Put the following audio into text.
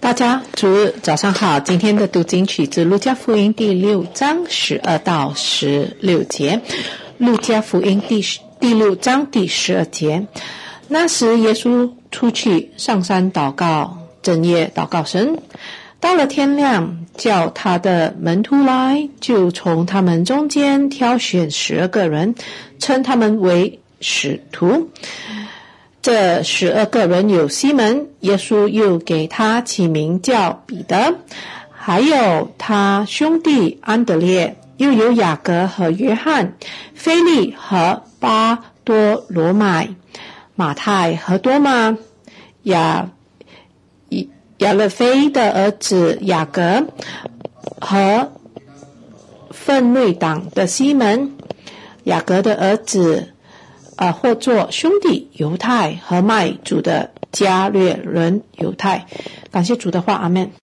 大家主日早上好，今天的读经取自路加福音第6章12到16节。路加福音第6章第12节，那时耶稣出去上山祷告，整夜祷告神。到了天亮，叫他的门徒来，就从他们中间挑选12个人，称他们为使徒。这12个人有西门，耶稣又给他起名叫彼得，还有他兄弟安德烈，又有雅各和约翰，腓力和巴多罗买，马太和多马，亚勒腓的儿子雅各和奋锐党的西门，雅各的儿子或作兄弟犹太和卖主的加略人犹太。感谢主的话，阿们。